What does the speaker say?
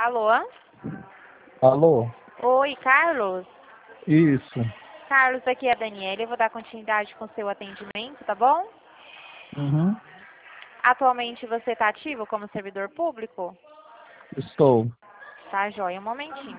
Alô? Alô? Oi, Carlos? Isso. Carlos, aqui é a Daniela. Eu vou dar continuidade com o seu atendimento, tá bom? Uhum. Atualmente você está ativo como servidor público? Estou. Tá, joia. Um momentinho.